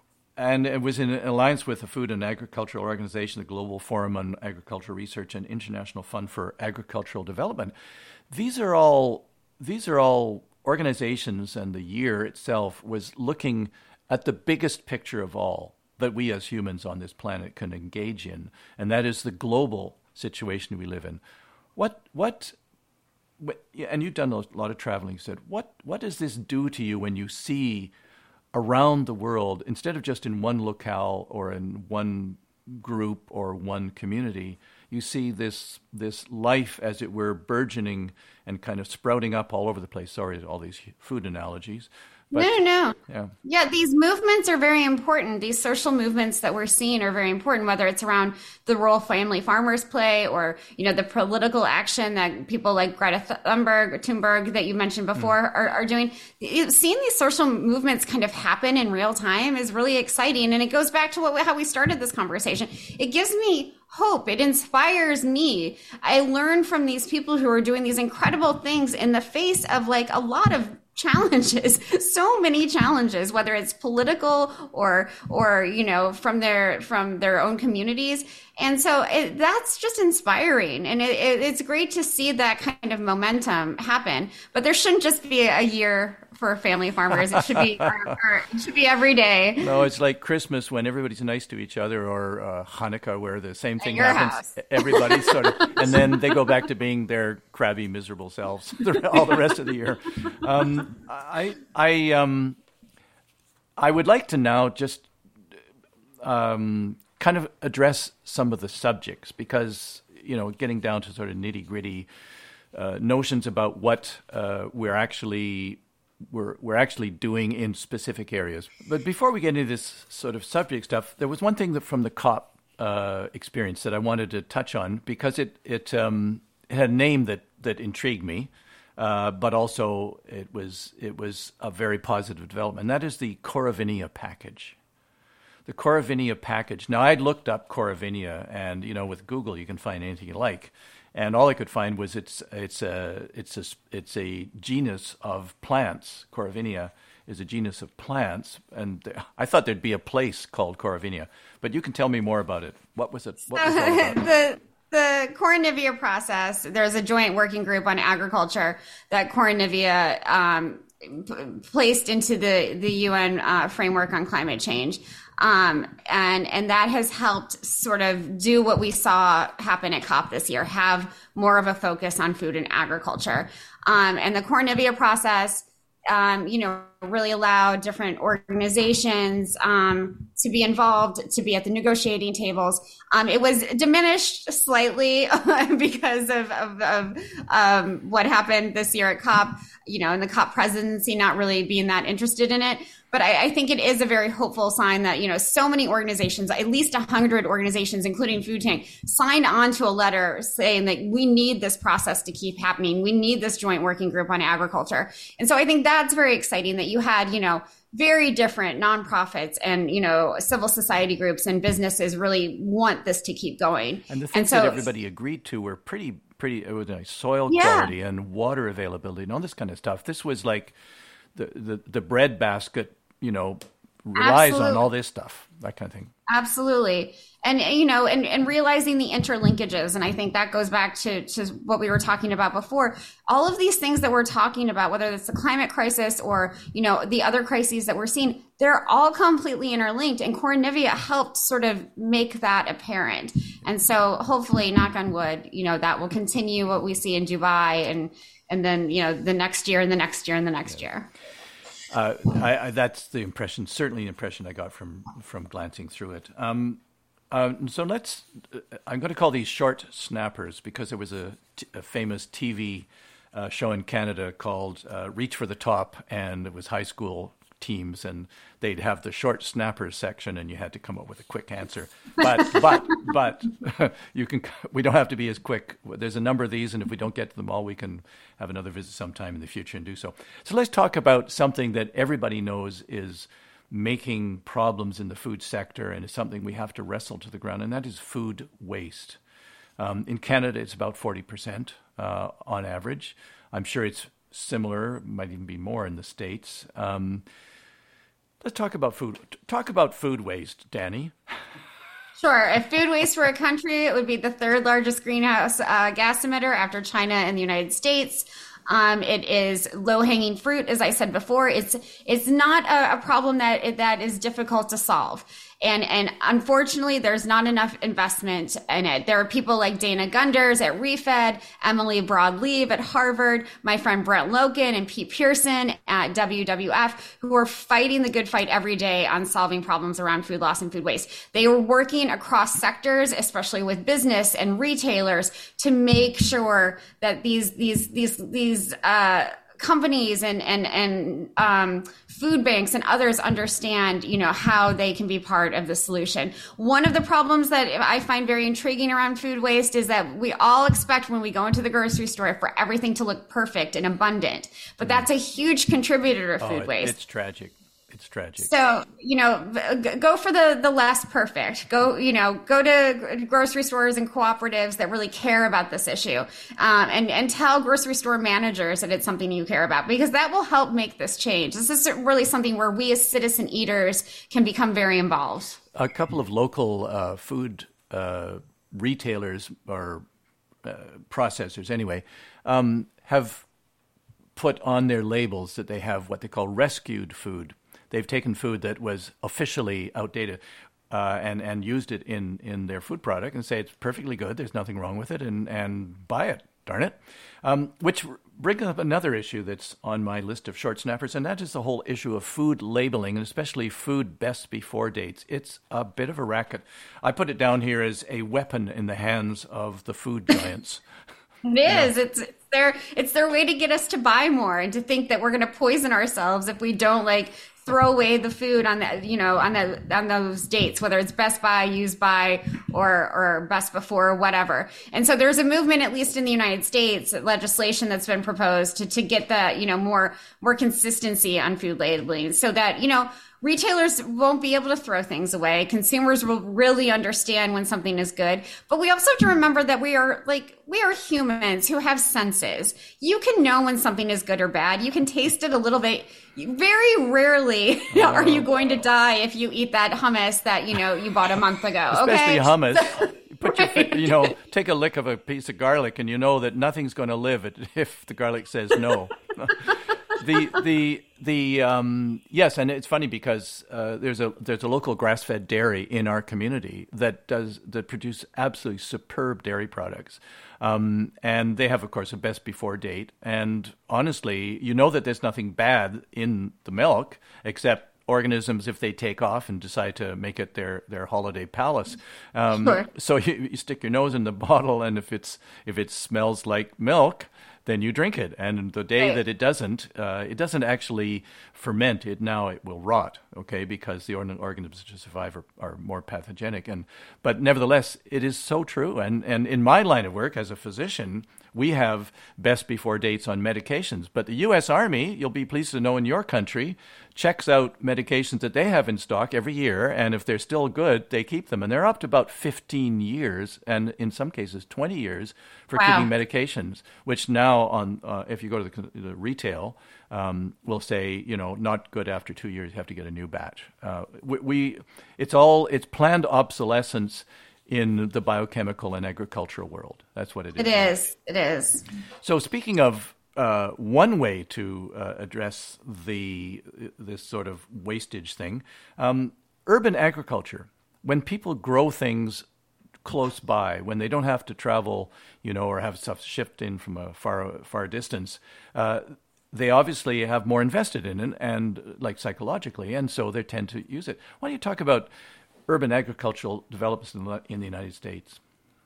and it was in alliance with the Food and Agricultural Organization, the Global Forum on Agricultural Research, and International Fund for Agricultural Development. These are all these are all organizations, and the year itself was looking at the biggest picture of all that we as humans on this planet can engage in, and that is the global situation we live in. What, what, what and you've done a lot of traveling, you said, what, what does this do to you when you see around the world, instead of just in one locale or in one group or one community, you see this this life, as it were, burgeoning and kind of sprouting up all over the place. Sorry, all these food analogies. But, no, no, no. Yeah. Yeah, these movements are very important. These social movements that we're seeing are very important, whether it's around the role family farmers play, or, you know, the political action that people like Greta Thunberg, Thunberg that you mentioned before mm. are, are doing. Seeing these social movements kind of happen in real time is really exciting. And it goes back to what, how we started this conversation. It gives me hope. It inspires me. I learn from these people who are doing these incredible things in the face of like a lot of challenges, so many challenges, whether it's political or, or, you know, from their, from their own communities. And so it, that's just inspiring. And it, it, it's great to see that kind of momentum happen, but there shouldn't just be a year for family farmers. It should be, or, or it should be every day. No, it's like Christmas when everybody's nice to each other, or uh, Hanukkah where the same thing happens. House. Everybody sort of, and then they go back to being their crabby, miserable selves all the rest of the year. Um, I, I, um, I would like to now just um, kind of address some of the subjects, because, you know, getting down to sort of nitty gritty uh, notions about what uh, we're actually we're we're actually doing in specific areas. But before we get into this sort of subject stuff, there was one thing that from the COP uh, experience that I wanted to touch on, because it it, um, it had a name that that intrigued me, uh, but also it was it was a very positive development. And that is the Corvinia package. The Corvinia package. Now, I'd looked up Corvinia, and, you know, with Google you can find anything you like. And all I could find was it's it's a it's a it's a genus of plants. Corvinia is a genus of plants, and I thought there'd be a place called Corvinia. But you can tell me more about it. What was it? What was that about? the the Cornivia process. There's a joint working group on agriculture that Cornivia um, p- placed into the the U N uh, framework on climate change. Um, and, and that has helped sort of do what we saw happen at COP this year, have more of a focus on food and agriculture. Um, and the Cornivia process, um, you know, really allowed different organizations, um, to be involved, to be at the negotiating tables. Um, it was diminished slightly because of, of, of, um, what happened this year at COP, you know, and the COP presidency not really being that interested in it. But I, I think it is a very hopeful sign that, you know, so many organizations, at least one hundred organizations, including Food Tank, signed on to a letter saying that we need this process to keep happening. We need this joint working group on agriculture. And so I think that's very exciting that you had, you know, very different nonprofits and, you know, civil society groups and businesses really want this to keep going. And the things and so, that everybody agreed to were pretty, pretty, it was like soil yeah. quality and water availability and all this kind of stuff. This was like the, the, the bread basket, you know, relies Absolutely. on all this stuff, that kind of thing. Absolutely. And, you know, and, and realizing the interlinkages. And I think that goes back to, to what we were talking about before. All of these things that we're talking about, whether it's the climate crisis or, you know, the other crises that we're seeing, they're all completely interlinked. And Cornivia helped sort of make that apparent. And so hopefully, knock on wood, you know, that will continue what we see in Dubai and, and then, you know, the next year and the next year and the next yeah. year. Uh, I, I, that's the impression, certainly the impression I got from, from glancing through it. Um, uh, so let's, uh, I'm going to call these short snappers because there was a, t- a famous T V uh, show in Canada called uh, Reach for the Top, and it was high school teams, and they'd have the short snappers section, and you had to come up with a quick answer. But but but you can. We don't have to be as quick. There's a number of these, and if we don't get to them all, we can have another visit sometime in the future and do so. So let's talk about something that everybody knows is making problems in the food sector, and is something we have to wrestle to the ground, and that is food waste. Um, in Canada, it's about forty percent uh, on average. I'm sure it's similar, might even be more in the States. Um, let's talk about food. Talk about food waste, Danny. Sure. If food waste were a country, it would be the third largest greenhouse uh, gas emitter after China and the United States. Um, it is low-hanging fruit, as I said before. It's it's not a, a problem that that is difficult to solve. And and unfortunately, there's not enough investment in it. There are people like Dana Gunders at ReFed, Emily Broad-Leib at Harvard, my friend Brent Loken and Pete Pearson at W W F, who are fighting the good fight every day on solving problems around food loss and food waste. They were working across sectors, especially with business and retailers, to make sure that these these these these uh companies and and and um, food banks and others understand, you know, how they can be part of the solution. One of the problems that I find very intriguing around food waste is that we all expect when we go into the grocery store for everything to look perfect and abundant, but that's a huge contributor to food oh, waste. It's tragic. It's tragic. So, you know, go for the, the less perfect. Go, you know, go to grocery stores and cooperatives that really care about this issue, um, and, and tell grocery store managers that it's something you care about, because that will help make this change. This is really something where we as citizen eaters can become very involved. A couple of local uh, food uh, retailers or uh, processors, anyway, um, have put on their labels that they have what they call rescued food. They've taken food that was officially outdated uh, and and used it in, in their food product and say it's perfectly good, there's nothing wrong with it, and, and buy it, darn it. Um, which brings up another issue that's on my list of short snappers, and that is the whole issue of food labeling, and especially food best before dates. It's a bit of a racket. I put it down here as a weapon in the hands of the food giants. It is. You know? It's it's their it's their way to get us to buy more and to think that we're going to poison ourselves if we don't like throw away the food on that, you know, on the on those dates, whether it's best by, used by, or or best before, or whatever. And so there's a movement, at least in the United States, legislation that's been proposed to to get the, you know, more more consistency on food labeling, so that, you know, retailers won't be able to throw things away. Consumers will really understand when something is good. But we also have to remember that we are like, we are humans who have senses. You can know when something is good or bad. You can taste it a little bit. Very rarely oh. are you going to die if you eat that hummus that, you know, you bought a month ago. Especially okay? hummus. So, you put right. your, you know, take a lick of a piece of garlic and you know that nothing's going to live if the garlic says no. the the the um, yes, and it's funny because uh, there's a there's a local grass-fed dairy in our community that does that produce absolutely superb dairy products, um, and they have, of course, a best before date. And honestly, you know that there's nothing bad in the milk except organisms if they take off and decide to make it their, their holiday palace. Um, sure. So you, you stick your nose in the bottle, and if it's if it smells like milk, then you drink it. And the day right. that it doesn't, uh, it doesn't actually ferment. It now it will rot, okay, because the organ- organisms to survive are, are more pathogenic. And but nevertheless, it is so true. And and in my line of work as a physician, we have best before dates on medications. But the U S Army, you'll be pleased to know, in your country, checks out medications that they have in stock every year, and if they're still good, they keep them. And they're up to about fifteen years, and in some cases twenty years, for wow. keeping medications, which now now, on uh, if you go to the, the retail, um, we'll say, you know, not good after two years, you have to get a new batch. Uh, we, we, it's all, it's planned obsolescence in the biochemical and agricultural world. That's what it is. It is. It is. So speaking of uh, one way to uh, address the this sort of wastage thing, um, urban agriculture, when people grow things close by, when they don't have to travel, you know, or have stuff shipped in from a far far distance, uh, they obviously have more invested in it, and like psychologically, and so they tend to use it. Why don't you talk about urban agricultural developments in the, in the United States?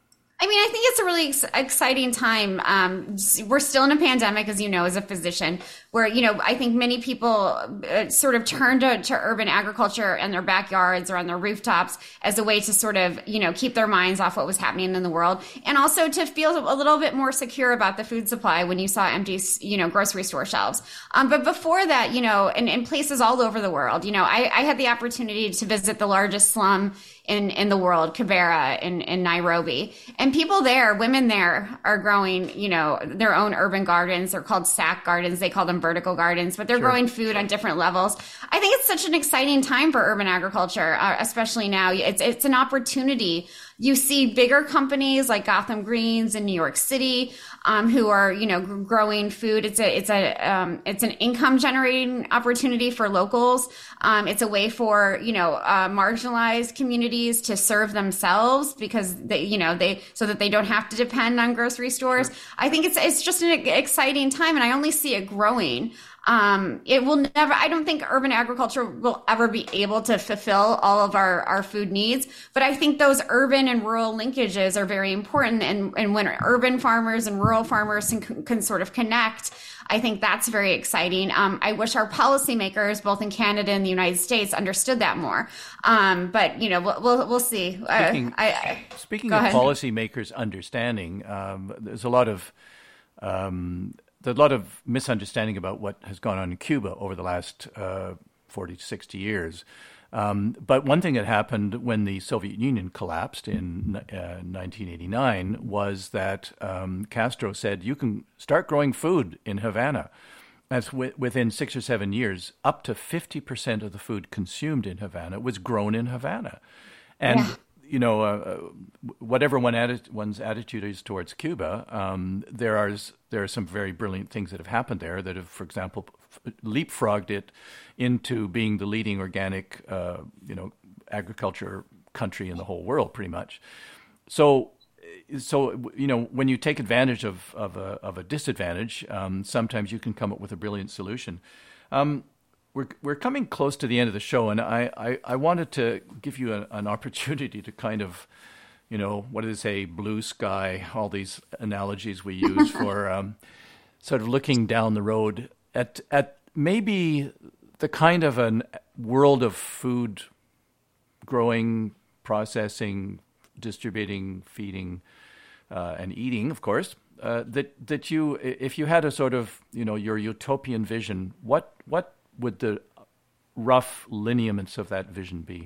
I mean, I think it's a really ex- exciting time. Um, we're still in a pandemic, as you know, as a physician, where, you know, I think many people uh, sort of turn to, to urban agriculture in their backyards or on their rooftops as a way to sort of, you know, keep their minds off what was happening in the world, and also to feel a little bit more secure about the food supply when you saw empty, you know, grocery store shelves. Um, but before that, you know, in, in places all over the world, you know, I, I had the opportunity to visit the largest slum in, in the world, Kibera in, in Nairobi. And people there, women there are growing, you know, their own urban gardens. They're called sack gardens. They call them vertical gardens, but they're sure. growing food on different levels. I think it's such an exciting time for urban agriculture, uh, especially now. It's, it's an opportunity. You see bigger companies like Gotham Greens in New York City, um, who are, you know, growing food. It's a, it's a, um, it's an income generating opportunity for locals. Um, it's a way for, you know, uh, marginalized communities to serve themselves because they, you know, they, so that they don't have to depend on grocery stores. Sure. I think it's, it's just an exciting time, and I only see it growing. Um, it will never, I don't think urban agriculture will ever be able to fulfill all of our, our food needs, but I think those urban and rural linkages are very important. And, and when urban farmers and rural farmers can, can sort of connect, I think that's very exciting. Um, I wish our policymakers, both in Canada and the United States, understood that more. Um, but, you know, we'll, we'll, we'll see. Speaking, uh, I, I, speaking of policymakers understanding, um, there's a lot of, um, There's a lot of misunderstanding about what has gone on in Cuba over the last uh, forty to sixty years. Um, but one thing that happened when the Soviet Union collapsed in uh, nineteen eighty-nine was that um, Castro said, you can start growing food in Havana. That's w- within six or seven years, up to fifty percent of the food consumed in Havana was grown in Havana. And yeah. You know, uh, whatever one atti- one's attitude is towards Cuba, um, there are there are some very brilliant things that have happened there that have, for example, f- leapfrogged it into being the leading organic, uh, you know, agriculture country in the whole world, pretty much. So, so you know, when you take advantage of of a, of a disadvantage, um, sometimes you can come up with a brilliant solution. Um, We're we're coming close to the end of the show, and I, I, I wanted to give you a, an opportunity to kind of, you know, what do they say, blue sky, all these analogies we use for um, sort of looking down the road at at maybe the kind of a world of food growing, processing, distributing, feeding, uh, and eating, of course, uh, that that you, if you had a sort of, you know, your utopian vision, what what would the rough lineaments of that vision be?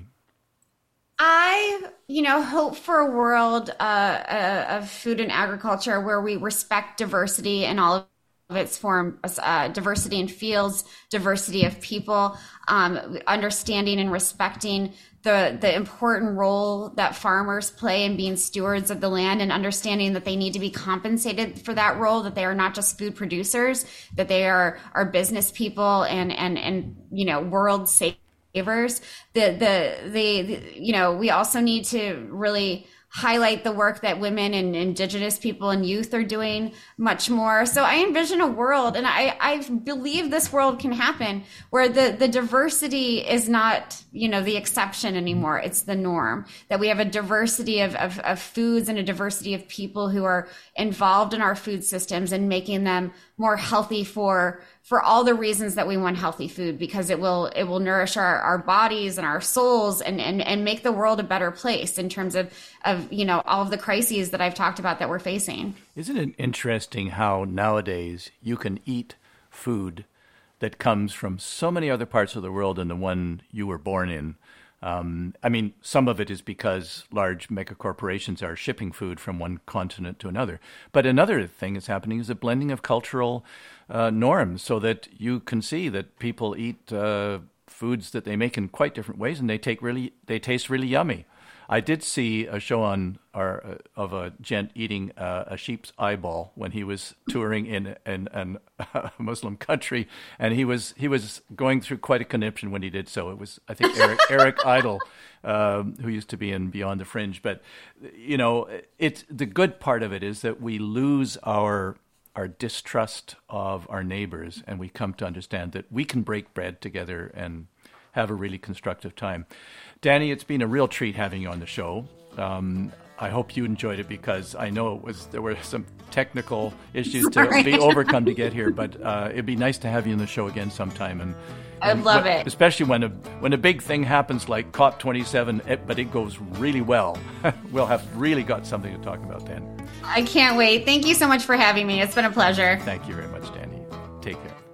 I, you know, hope for a world uh, uh, of food and agriculture where we respect diversity in all of its forms, uh, diversity in fields, diversity of people, um, understanding and respecting the the important role that farmers play in being stewards of the land, and understanding that they need to be compensated for that role, that they are not just food producers, that they are, are business people and, and, and, you know, world savers. The, the, the, the, you know, we also need to really highlight the work that women and Indigenous people and youth are doing much more. So I envision a world, and I, I believe this world can happen, where the, the diversity is not, you know, the exception anymore. It's the norm, that we have a diversity of, of, of foods and a diversity of people who are involved in our food systems and making them more healthy for for all the reasons that we want healthy food, because it will it will nourish our, our bodies and our souls, and, and, and make the world a better place in terms of, of, you know, all of the crises that I've talked about that we're facing. Isn't it interesting how nowadays you can eat food that comes from so many other parts of the world than the one you were born in? Um, I mean, some of it is because large mega corporations are shipping food from one continent to another. But another thing that's happening is a blending of cultural uh, norms, so that you can see that people eat uh, foods that they make in quite different ways, and they take really they taste really yummy. I did see a show on our, uh, of a gent eating uh, a sheep's eyeball when he was touring in, in, in a Muslim country, and he was he was going through quite a conniption when he did so. It was, I think, Eric, Eric Idle, um, who used to be in Beyond the Fringe. But you know, it's the good part of it is that we lose our our distrust of our neighbors, and we come to understand that we can break bread together and have a really constructive time. Dani, it's been a real treat having you on the show. Um, I hope you enjoyed it, because I know it was there were some technical issues Sorry. to be overcome to get here, but uh, it'd be nice to have you on the show again sometime. And I'd love when, it. Especially when a when a big thing happens like COP twenty-seven, it, but it goes really well. We'll have really got something to talk about then. I can't wait. Thank you so much for having me. It's been a pleasure. Thank you very much, Dani. Take care.